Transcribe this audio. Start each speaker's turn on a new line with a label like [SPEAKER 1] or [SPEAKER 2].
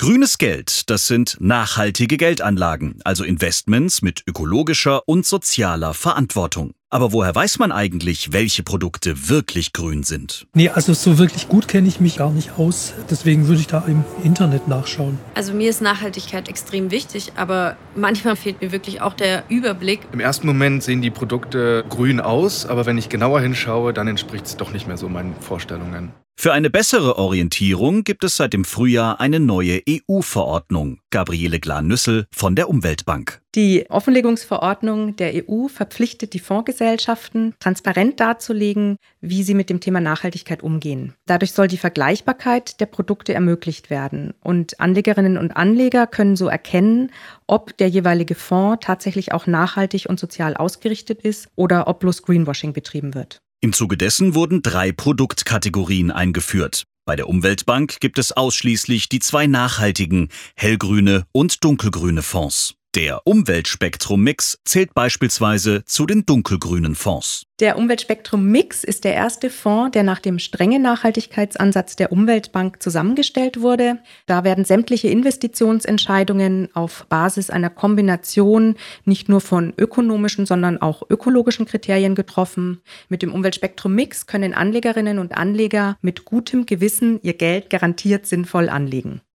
[SPEAKER 1] Grünes Geld, das sind nachhaltige Geldanlagen, also Investments mit ökologischer und sozialer Verantwortung. Aber woher weiß man eigentlich, welche Produkte wirklich grün sind?
[SPEAKER 2] Nee, also so wirklich gut kenne ich mich gar nicht aus. Deswegen würde ich da im Internet nachschauen.
[SPEAKER 3] Also mir ist Nachhaltigkeit extrem wichtig, aber manchmal fehlt mir wirklich auch der Überblick.
[SPEAKER 4] Im ersten Moment sehen die Produkte grün aus, aber wenn ich genauer hinschaue, dann entspricht es doch nicht mehr so meinen Vorstellungen.
[SPEAKER 1] Für eine bessere Orientierung gibt es seit dem Frühjahr eine neue EU-Verordnung. Gabriele Glahn-Nüssel von der Umweltbank.
[SPEAKER 5] Die Offenlegungsverordnung der EU verpflichtet die Fondsgesellschaften, transparent darzulegen, wie sie mit dem Thema Nachhaltigkeit umgehen. Dadurch soll die Vergleichbarkeit der Produkte ermöglicht werden. Und Anlegerinnen und Anleger können so erkennen, ob der jeweilige Fonds tatsächlich auch nachhaltig und sozial ausgerichtet ist oder ob bloß Greenwashing betrieben wird.
[SPEAKER 1] Im Zuge dessen wurden 3 Produktkategorien eingeführt. Bei der Umweltbank gibt es ausschließlich die 2 nachhaltigen, hellgrüne und dunkelgrüne Fonds. Der Umweltspektrum-Mix zählt beispielsweise zu den dunkelgrünen Fonds.
[SPEAKER 5] Der Umweltspektrum-Mix ist der erste Fonds, der nach dem strengen Nachhaltigkeitsansatz der Umweltbank zusammengestellt wurde. Da werden sämtliche Investitionsentscheidungen auf Basis einer Kombination nicht nur von ökonomischen, sondern auch ökologischen Kriterien getroffen. Mit dem Umweltspektrum-Mix können Anlegerinnen und Anleger mit gutem Gewissen ihr Geld garantiert sinnvoll anlegen.